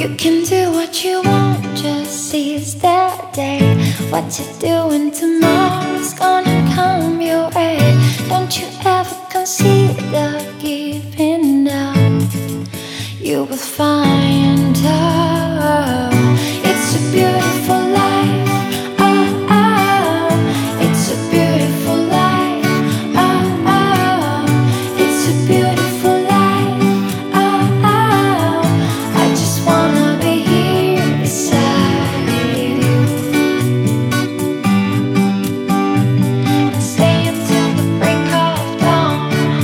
You can do what you want, just seize the day. What you're doing tomorrow's gonna come your way. Don't you ever consider giving up. You will find out it's a beautiful life. Oh, oh, it's a beautiful life. Oh, oh, it's a beautiful life. Oh, oh, I just wanna be here beside you and stay until the break of dawn.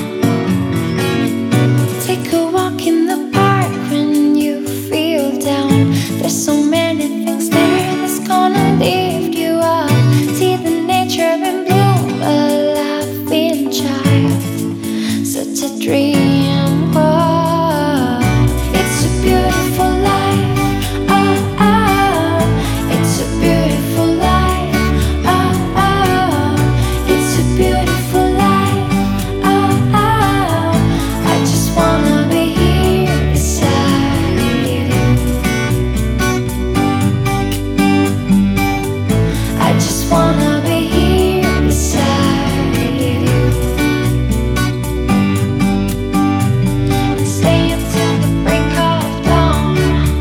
Take a walk in the park when you feel down. There's so many things there that's gonna lift you up. See the nature in bloom, a laughing child, such a dream world. It's a beautiful life. Oh, oh, it's a beautiful life. Oh, oh, it's a beautiful life. Oh, oh, I just wanna be here beside you. I just wanna be here beside you and stay until the break of dawn.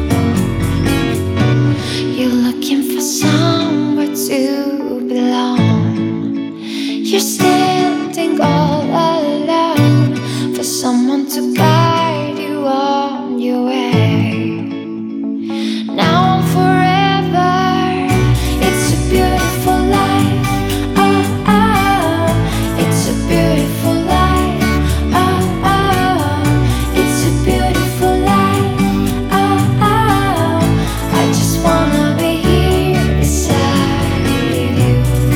You're looking for somewhere to belong. You're standing all alone for someone to guide you on your way. Now and forever, it's a beautiful life. Oh, oh, it's a beautiful life. Oh, oh, it's a beautiful life. Oh, oh, I just wanna be here beside you.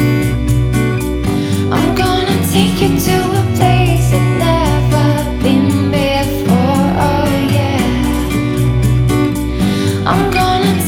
I'm gonna take you to a place that never been before. Oh yeah, I'm gonna